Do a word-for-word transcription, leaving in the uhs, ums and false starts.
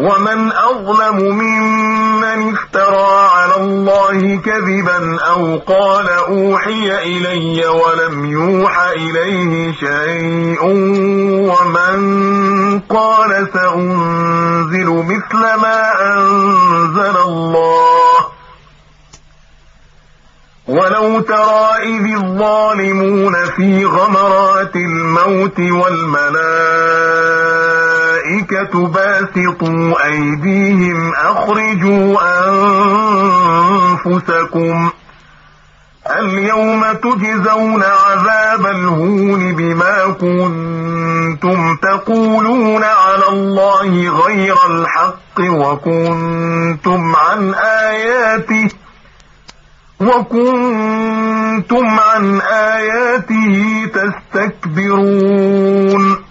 ومن أظلم ممن افترى على الله كذبا أو قال أوحي إلي ولم يوح إليه شيء ومن قال سأنزل مثل ما أنزل الله. ولو ترى إذ الظالمون في غمرات الموت والملائكة باسطوا أيديهم أخرجوا أنفسكم اليوم تجزون عذاب الهون بما كنتم تقولون على الله غير الحق وكنتم عن آياته وكنتم عن آياته تستكبرون.